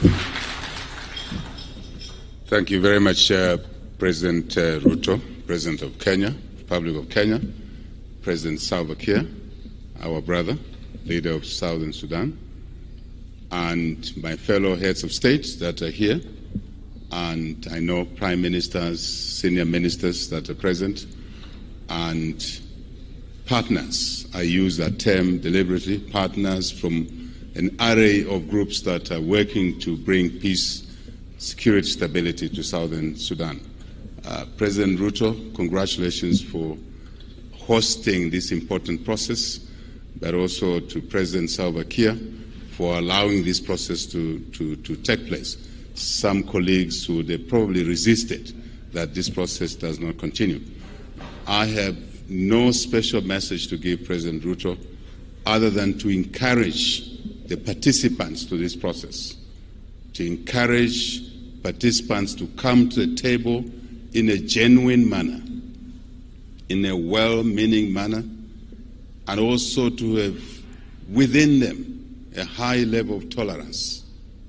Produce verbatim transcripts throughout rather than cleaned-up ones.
Thank you very much, uh, President uh, Ruto, President of Kenya, Republic of Kenya, President Salva Kiir, our brother, leader of Southern Sudan, and my fellow heads of state that are here, and I know prime ministers, senior ministers that are present, and partners. I use that term deliberately, partners from an array of groups that are working to bring peace, security, stability to Southern Sudan. Uh, President Ruto, congratulations for hosting this important process, but also to President Salva Kiir for allowing this process to, to, to take place. Some colleagues who they probably resisted that this process does not continue. I have no special message to give President Ruto other than to encourage the participants to this process, to encourage participants to come to the table in a genuine manner, in a well-meaning manner, and also to have within them a high level of tolerance.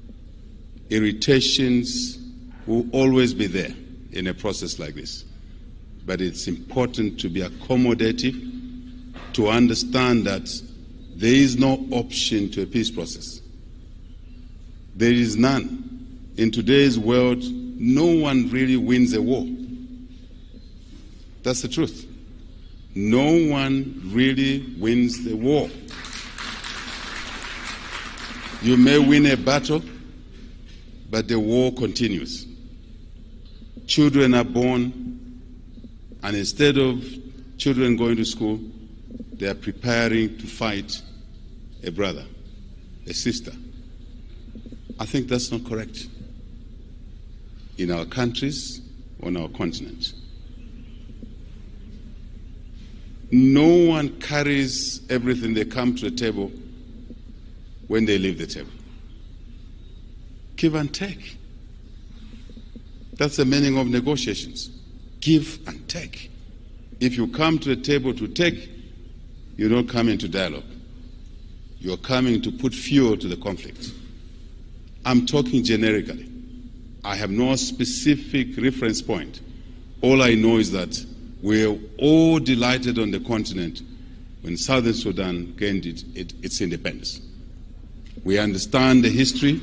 Irritations will always be there in a process like this, but it's important to be accommodative, to understand that there is no option to a peace process. There is none. In today's world, no one really wins a war. That's the truth. No one really wins the war. You may win a battle, but the war continues. Children are born, and instead of children going to school, they are preparing to fight a brother, a sister. I think that's not correct in our countries, on our continent. No one carries everything they come to the table when they leave the table. Give and take. That's the meaning of negotiations. Give and take. If you come to the table to take, you don't come into dialogue. You're coming to put fuel to the conflict. I'm talking generically. I have no specific reference point. All I know is that we're all delighted on the continent when Southern Sudan gained it, it, its independence. We understand the history,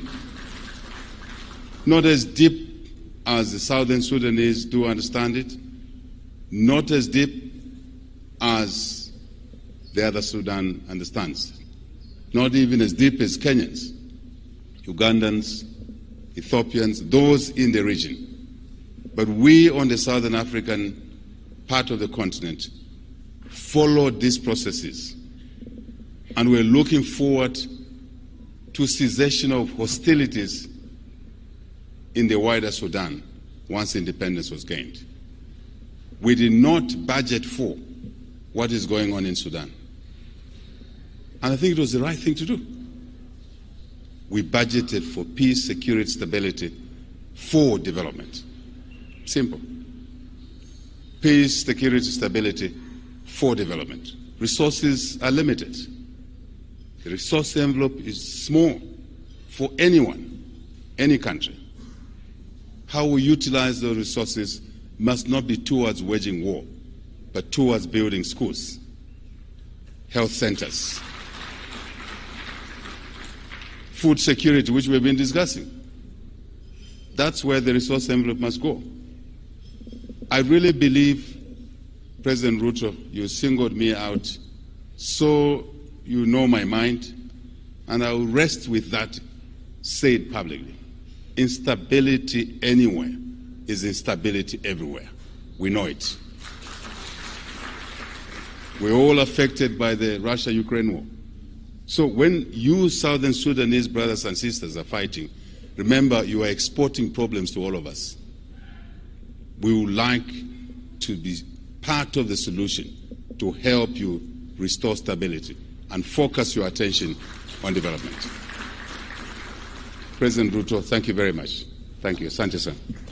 not as deep as the Southern Sudanese do understand it, not as deep as the other Sudan understands it, not even as deep as Kenyans, Ugandans, Ethiopians, those in the region. But we on the Southern African part of the continent followed these processes, and we're looking forward to cessation of hostilities in the wider Sudan once independence was gained. We did not budget for what is going on in Sudan, and I think it was the right thing to do. We budgeted for peace, security, stability, for development. Simple. Peace, security, stability, for development. Resources are limited. The resource envelope is small for anyone, any country. How we utilize those resources must not be towards waging war, but towards building schools, health centers, food security, which we've been discussing. That's where the resource envelope must go. I really believe, President Ruto, you singled me out so you know my mind, and I will rest with that said publicly. Instability anywhere is instability everywhere. We know it. We're all affected by the Russia-Ukraine war. So when you Southern Sudanese brothers and sisters are fighting, remember you are exporting problems to all of us. We would like to be part of the solution to help you restore stability and focus your attention on development. President Ruto, thank you very much. Thank you. Asante sana.